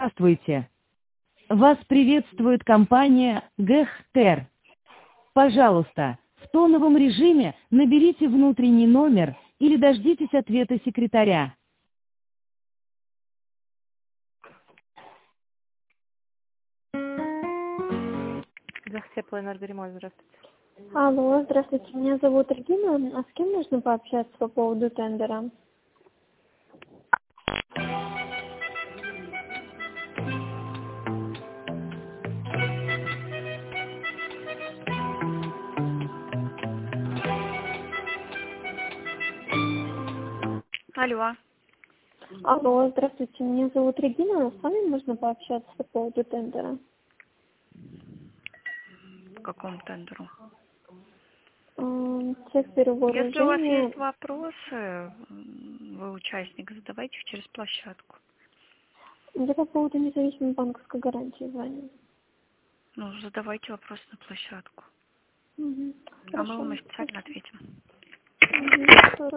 Здравствуйте. Вас приветствует компания ГЭХТЕР. Пожалуйста, в тоновом режиме наберите внутренний номер или дождитесь ответа секретаря. Здравствуйте, Плейнер Ремонт, здравствуйте. Алло, здравствуйте, меня зовут Регина. А с кем нужно пообщаться по поводу тендера? Алло. Алло, здравствуйте, меня зовут Регина. С вами можно пообщаться по поводу тендера? По какому тендеру? Тех перевооружения. Если у вас есть вопросы, вы участник, задавайте их через площадку. Я по поводу независимой банковской гарантии звоню. Ну, задавайте вопросы на площадку. Угу. А мы Хорошо. вам официально ответим. Угу.